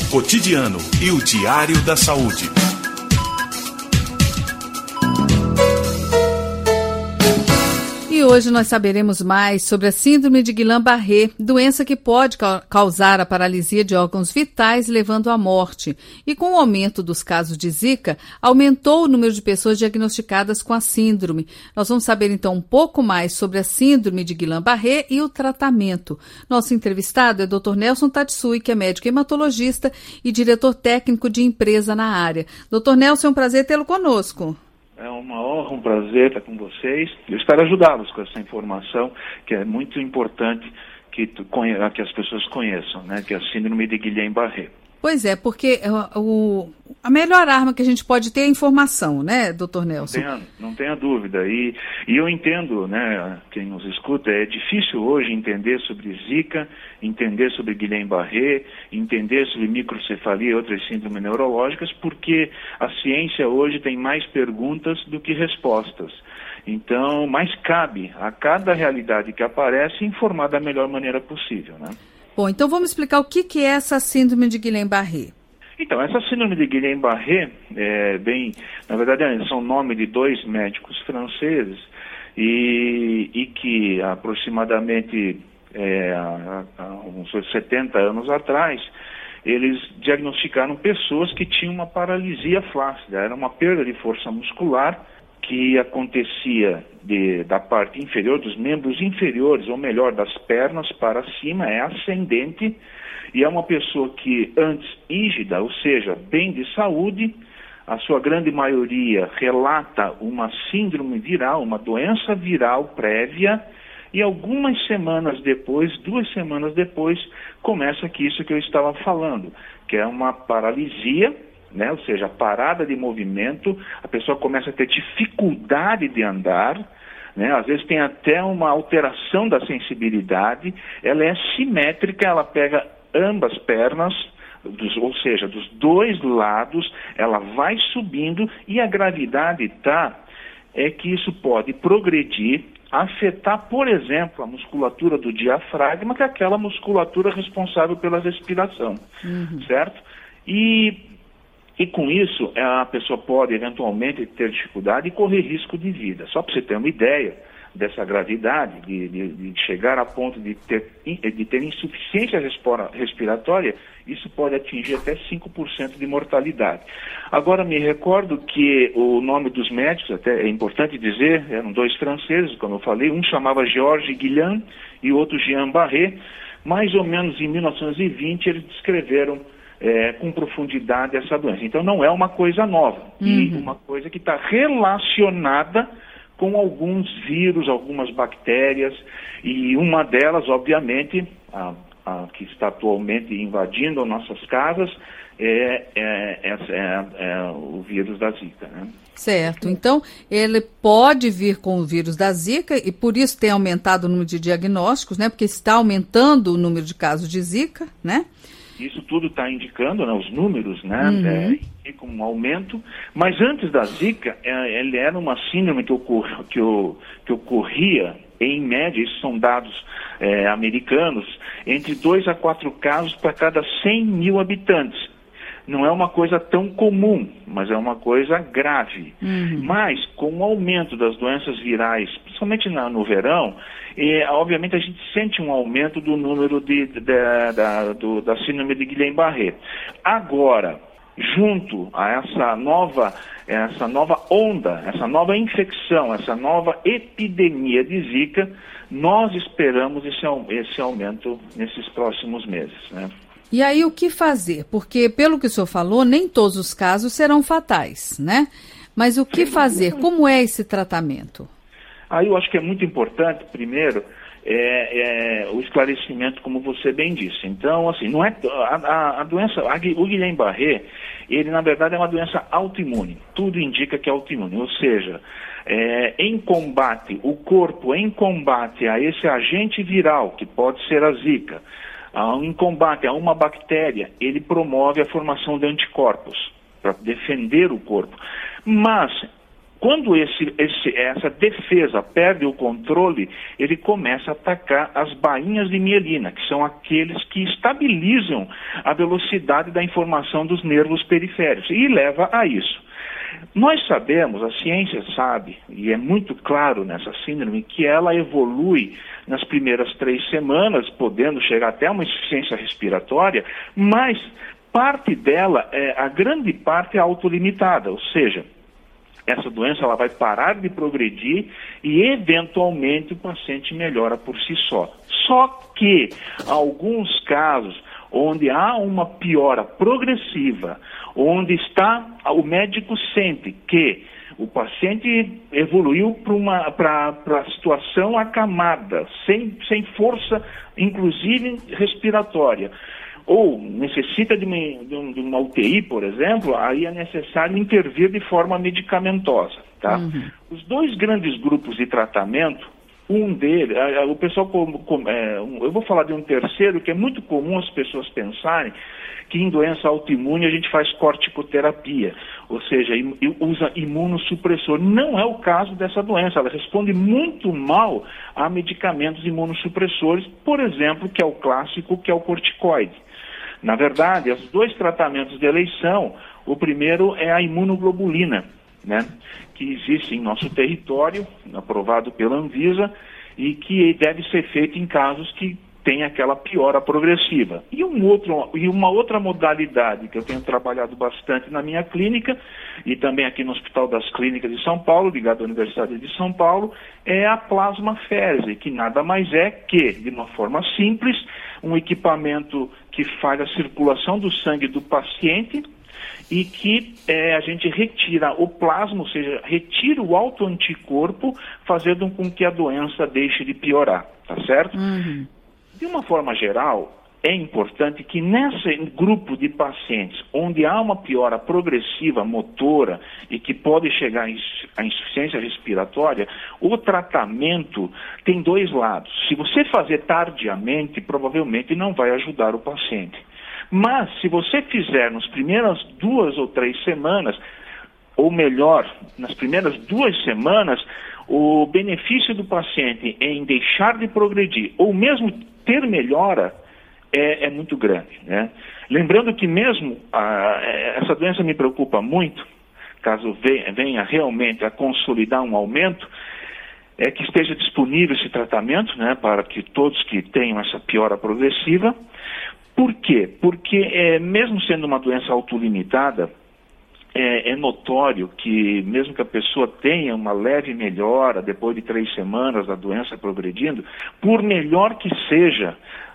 cotidiano e o Diário da Saúde. E hoje nós saberemos mais sobre a síndrome de Guillain-Barré, doença que pode causar a paralisia de órgãos vitais, levando à morte. E com o aumento dos casos de Zika, aumentou o número de pessoas diagnosticadas com a síndrome. Nós vamos saber então um pouco mais sobre a síndrome de Guillain-Barré e o tratamento. Nosso entrevistado é o Dr. Nelson Tatsui, que é médico hematologista e diretor técnico de empresa na área. Dr. Nelson, é um prazer tê-lo conosco. É uma honra, um prazer estar com vocês. Eu espero ajudá-los com essa informação, que é muito importante que as pessoas conheçam, né? Que é a síndrome de Guillain-Barré. Pois é, porque a melhor arma que a gente pode ter é a informação, né, doutor Nelson? Não tenha dúvida. E eu entendo, né, quem nos escuta, é difícil hoje entender sobre Zika, entender sobre Guillain-Barré, entender sobre microcefalia e outras síndromes neurológicas, porque a ciência hoje tem mais perguntas do que respostas. Então, mais cabe a cada realidade que aparece informar da melhor maneira possível, né? Bom, então vamos explicar o que é essa síndrome de Guillain-Barré. Então, essa síndrome de Guillain-Barré, na verdade, são nome de dois médicos franceses e que aproximadamente há uns 70 anos atrás, eles diagnosticaram pessoas que tinham uma paralisia flácida, era uma perda de força muscular que acontecia da parte inferior, dos membros inferiores, ou melhor, das pernas para cima, é ascendente, e é uma pessoa que antes rígida, ou seja, bem de saúde, a sua grande maioria relata uma síndrome viral, uma doença viral prévia, e algumas semanas depois, 2 semanas depois, começa aqui isso que eu estava falando, que é uma paralisia, né? Ou seja, parada de movimento, a pessoa começa a ter dificuldade de andar, né? Às vezes tem até uma alteração da sensibilidade, ela é simétrica, ela pega ambas pernas, ou seja, dos dois lados, ela vai subindo e a gravidade é que isso pode progredir, afetar, por exemplo, a musculatura do diafragma, que é aquela musculatura responsável pela respiração, certo? E com isso, a pessoa pode eventualmente ter dificuldade e correr risco de vida. Só para você ter uma ideia dessa gravidade, de chegar a ponto de ter insuficiência respiratória, isso pode atingir até 5% de mortalidade. Agora, me recordo que o nome dos médicos, até é importante dizer, eram 2 franceses, como eu falei, um chamava Georges Guillain e o outro Jean Barré. Mais ou menos em 1920 eles descreveram com profundidade essa doença. Então não é uma coisa nova, e uma coisa que está relacionada com alguns vírus, algumas bactérias, e uma delas, obviamente, a que está atualmente invadindo nossas casas, é o vírus da Zika, né? Certo, então ele pode vir com o vírus da Zika e por isso tem aumentado o número de diagnósticos, né? Porque está aumentando o número de casos de Zika, né? Isso tudo está indicando, né, os números, né, indicam um aumento, mas antes da Zika, ele era uma síndrome que ocorria, em média, isso são dados americanos, entre 2 a 4 casos para cada 100 mil habitantes. Não é uma coisa tão comum, mas é uma coisa grave. Mas, com o aumento das doenças virais, principalmente no verão, obviamente a gente sente um aumento do número da síndrome de Guillain-Barré. Agora, junto a essa nova onda, essa nova infecção, essa nova epidemia de Zika, nós esperamos esse aumento nesses próximos meses, né? E aí o que fazer? Porque, pelo que o senhor falou, nem todos os casos serão fatais, né? Mas o que fazer? Como é esse tratamento? Aí eu acho que é muito importante, primeiro, o esclarecimento, como você bem disse. Então, assim, não é a doença, o Guillain-Barré, ele na verdade é uma doença autoimune. Tudo indica que é autoimune, ou seja, o corpo em combate a esse agente viral, que pode ser a Zika, em combate a uma bactéria, ele promove a formação de anticorpos para defender o corpo. Mas Quando essa defesa perde o controle, ele começa a atacar as bainhas de mielina, que são aqueles que estabilizam a velocidade da informação dos nervos periféricos, e leva a isso. Nós sabemos, a ciência sabe, e é muito claro nessa síndrome, que ela evolui nas primeiras 3 semanas, podendo chegar até uma insuficiência respiratória, mas parte dela, a grande parte é autolimitada, ou seja, essa doença ela vai parar de progredir e, eventualmente, o paciente melhora por si só. Só que, alguns casos onde há uma piora progressiva, onde o médico sente que o paciente evoluiu para a situação acamada, sem força, inclusive respiratória, ou necessita de uma UTI, por exemplo, aí é necessário intervir de forma medicamentosa, tá? Uhum. Os 2 grandes grupos de tratamento, um deles, o pessoal, eu vou falar de um terceiro, que é muito comum as pessoas pensarem que em doença autoimune a gente faz corticoterapia, ou seja, usa imunossupressor. Não é o caso dessa doença, ela responde muito mal a medicamentos imunossupressores, por exemplo, que é o clássico, que é o corticoide. Na verdade, os 2 tratamentos de eleição, o primeiro é a imunoglobulina, né, que existe em nosso território, aprovado pela Anvisa, e que deve ser feito em casos que tem aquela piora progressiva. E uma outra modalidade que eu tenho trabalhado bastante na minha clínica, e também aqui no Hospital das Clínicas de São Paulo, ligado à Universidade de São Paulo, é a plasmaférese, que nada mais é que, de uma forma simples, um equipamento que faz a circulação do sangue do paciente e que a gente retira o plasma, ou seja, retira o autoanticorpo, fazendo com que a doença deixe de piorar, tá certo? Uhum. De uma forma geral, é importante que nesse grupo de pacientes onde há uma piora progressiva motora e que pode chegar à insuficiência respiratória, o tratamento tem 2 lados. Se você fazer tardiamente, provavelmente não vai ajudar o paciente. Mas se você fizer nas primeiras 2 ou 3 semanas, ou melhor, nas primeiras 2 semanas, o benefício do paciente em deixar de progredir ou mesmo ter melhora é muito grande, né? Lembrando que mesmo essa doença me preocupa muito, caso venha realmente a consolidar um aumento, é que esteja disponível esse tratamento, né, para que todos que tenham essa piora progressiva. Por quê? Porque mesmo sendo uma doença autolimitada, é notório que mesmo que a pessoa tenha uma leve melhora depois de 3 semanas da doença progredindo, por melhor que seja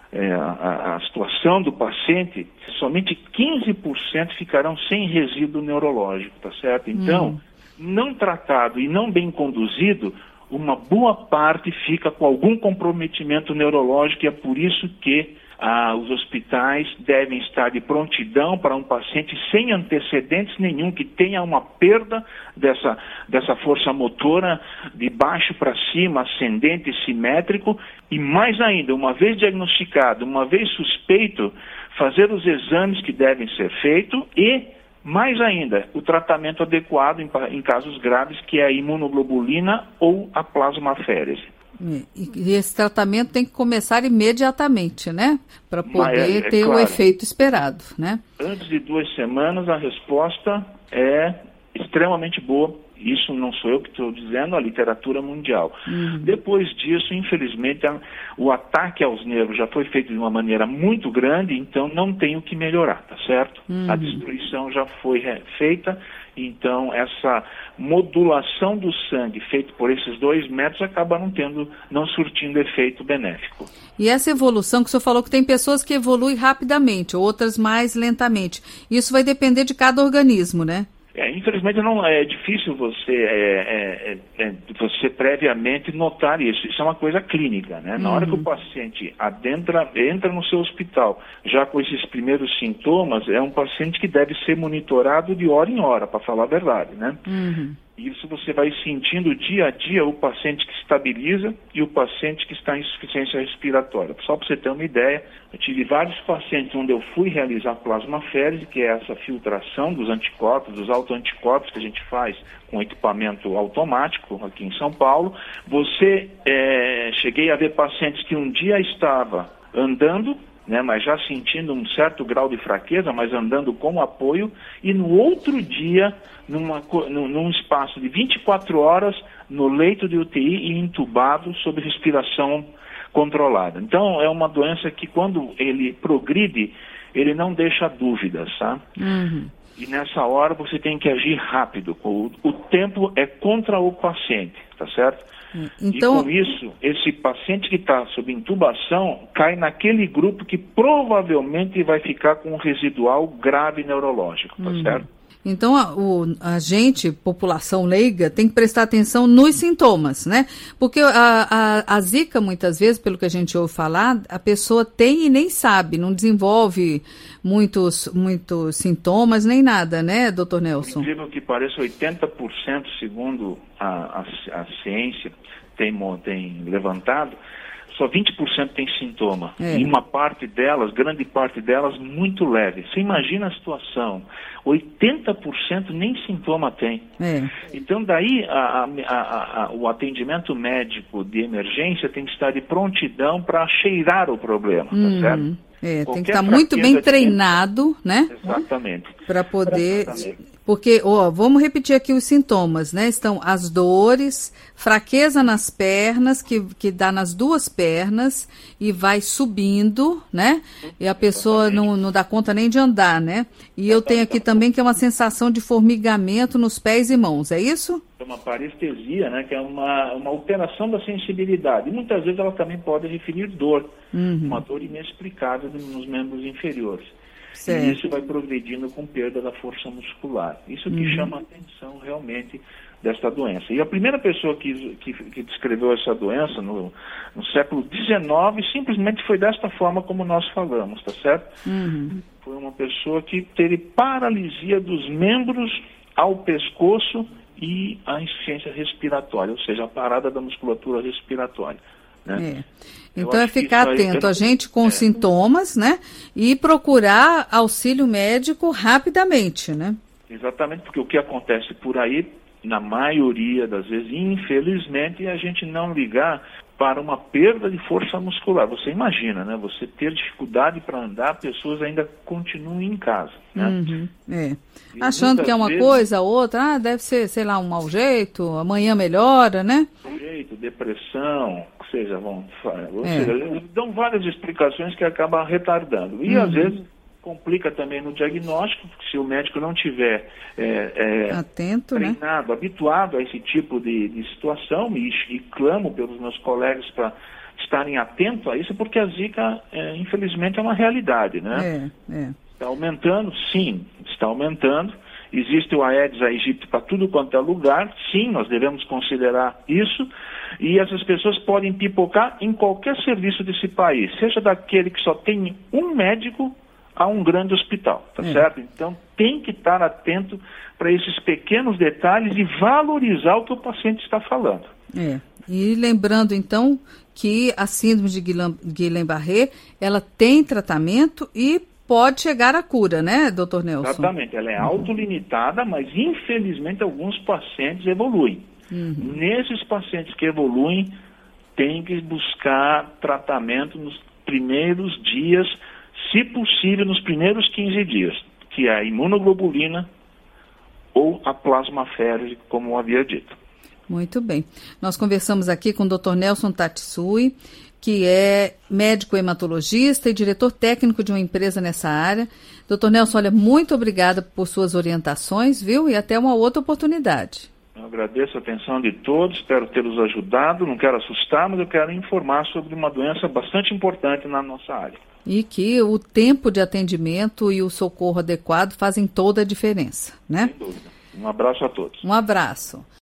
a situação do paciente, somente 15% ficarão sem resíduo neurológico, tá certo? Então, não tratado e não bem conduzido, uma boa parte fica com algum comprometimento neurológico, e é por isso que os hospitais devem estar de prontidão para um paciente sem antecedentes nenhum, que tenha uma perda dessa força motora de baixo para cima, ascendente, simétrico, e mais ainda, uma vez diagnosticado, uma vez suspeito, fazer os exames que devem ser feitos e, mais ainda, o tratamento adequado em casos graves, que é a imunoglobulina ou a plasmaférese. E esse tratamento tem que começar imediatamente, né? Para poder ter claro, o efeito esperado, né? Antes de 2 semanas, a resposta é extremamente boa. Isso não sou eu que estou dizendo, a literatura mundial. Depois disso, infelizmente, o ataque aos nervos já foi feito de uma maneira muito grande, então não tem o que melhorar, tá certo? A destruição já foi feita, então essa modulação do sangue feita por esses 2 métodos acaba não surtindo efeito benéfico. E essa evolução que o senhor falou, que tem pessoas que evoluem rapidamente, outras mais lentamente. Isso vai depender de cada organismo, né? Infelizmente não é difícil você previamente notar isso. Isso é uma coisa clínica, né? Na hora que o paciente entra no seu hospital já com esses primeiros sintomas, é um paciente que deve ser monitorado de hora em hora, para falar a verdade, né? Isso você vai sentindo dia a dia o paciente que estabiliza e o paciente que está em insuficiência respiratória. Só para você ter uma ideia, eu tive vários pacientes onde eu fui realizar plasmaférese, que é essa filtração dos anticorpos, dos autoanticorpos que a gente faz com equipamento automático aqui em São Paulo. Cheguei a ver pacientes que um dia estava andando, né, mas já sentindo um certo grau de fraqueza, mas andando com apoio, e no outro dia, num espaço de 24 horas, no leito de UTI e entubado sob respiração controlada. Então, é uma doença que, quando ele progride, ele não deixa dúvidas, tá? Uhum. E nessa hora você tem que agir rápido. O tempo é contra o paciente, tá certo? Então, e com isso, esse paciente que está sob intubação cai naquele grupo que provavelmente vai ficar com um residual grave neurológico, tá certo? Então, a gente, população leiga, tem que prestar atenção nos sintomas, né? Porque a Zika, muitas vezes, pelo que a gente ouve falar, a pessoa tem e nem sabe, não desenvolve muitos sintomas, nem nada, né, doutor Nelson? Incrível que pareça, 80%, segundo a ciência tem levantado, só 20% tem sintoma. E uma parte delas, grande parte delas, muito leve. Você imagina a situação, 80% nem sintoma tem. Então daí o atendimento médico de emergência tem que estar de prontidão para cheirar o problema, tá certo? Tem que estar muito bem treinado, né? Exatamente. Para poder... Porque, vamos repetir aqui os sintomas, né? Estão as dores, fraqueza nas pernas, que dá nas duas pernas e vai subindo, né? E a pessoa não dá conta nem de andar, né? E eu tenho aqui também que é uma sensação de formigamento nos pés e mãos, é isso? É uma parestesia, né? Que é uma alteração da sensibilidade. E muitas vezes ela também pode referir dor, uma dor inexplicável nos membros inferiores. Certo. E isso vai progredindo com perda da força muscular. Isso que chama a atenção realmente desta doença. E a primeira pessoa que descreveu essa doença no século XIX simplesmente foi desta forma como nós falamos, tá certo? Foi uma pessoa que teve paralisia dos membros ao pescoço e a insuficiência respiratória, ou seja, a parada da musculatura respiratória. Né? Então é ficar atento a gente com sintomas, né? E procurar auxílio médico rapidamente, né? Exatamente, porque o que acontece por aí, na maioria das vezes, infelizmente, é a gente não ligar para uma perda de força muscular. Você imagina, né? Você ter dificuldade para andar, pessoas ainda continuam em casa, né? Achando que é uma coisa, outra, deve ser, sei lá, um mau jeito, amanhã melhora, né? Jeito, depressão, seja, dão várias explicações que acabam retardando. E às vezes complica também no diagnóstico, porque se o médico não tiver atento, treinado, habituado a esse tipo de situação, e clamo pelos meus colegas para estarem atentos a isso, porque a Zika, infelizmente, é uma realidade, né? Está aumentando? Sim, está aumentando. Existe o Aedes aegypti para tudo quanto é lugar, sim, nós devemos considerar isso, e essas pessoas podem pipocar em qualquer serviço desse país, seja daquele que só tem um médico a um grande hospital, tá certo? Então tem que estar atento para esses pequenos detalhes e valorizar o que o paciente está falando. E lembrando então que a síndrome de Guillain-Barré, ela tem tratamento e pode chegar à cura, né, doutor Nelson? Exatamente, ela é autolimitada, mas infelizmente alguns pacientes evoluem. Nesses pacientes que evoluem, tem que buscar tratamento nos primeiros dias, se possível nos primeiros 15 dias, que é a imunoglobulina ou a plasmaférese, como eu havia dito. Muito bem. Nós conversamos aqui com o Dr. Nelson Tatsui, que é médico hematologista e diretor técnico de uma empresa nessa área. Dr. Nelson, olha, muito obrigada por suas orientações, viu? E até uma outra oportunidade. Eu agradeço a atenção de todos, espero tê-los ajudado, não quero assustar, mas eu quero informar sobre uma doença bastante importante na nossa área. E que o tempo de atendimento e o socorro adequado fazem toda a diferença, né? Sem dúvida. Um abraço a todos. Um abraço.